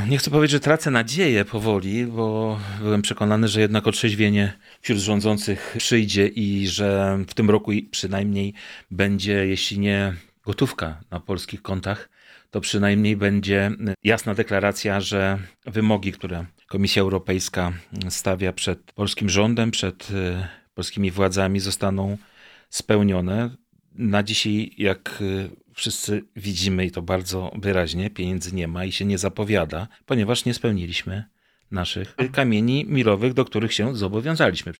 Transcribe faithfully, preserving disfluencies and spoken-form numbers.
Nie chcę powiedzieć, że tracę nadzieję powoli, bo byłem przekonany, że jednak otrzeźwienie wśród rządzących przyjdzie i że w tym roku przynajmniej będzie, jeśli nie gotówka na polskich kontach, to przynajmniej będzie jasna deklaracja, że wymogi, które Komisja Europejska stawia przed polskim rządem, przed polskimi władzami, zostaną spełnione. Na dzisiaj, jak wszyscy widzimy i to bardzo wyraźnie, pieniędzy nie ma i się nie zapowiada, ponieważ nie spełniliśmy naszych kamieni milowych, do których się zobowiązaliśmy.